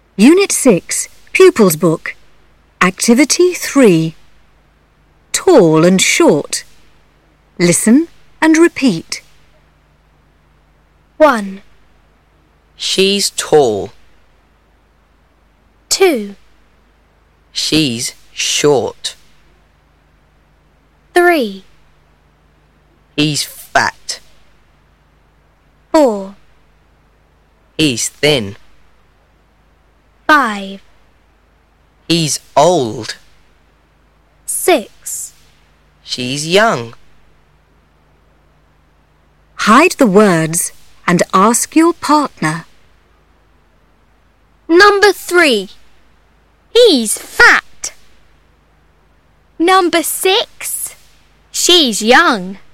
Unit 6, Pupils Book. Activity 3. Tall and short. Listen and repeat. 1, She's tall. 2, She's short. 3, He's fat. 4, He's thin. 5, He's old. 6. She's young. Hide the words and ask your partner. Number 3. He's fat. Number 6. She's young.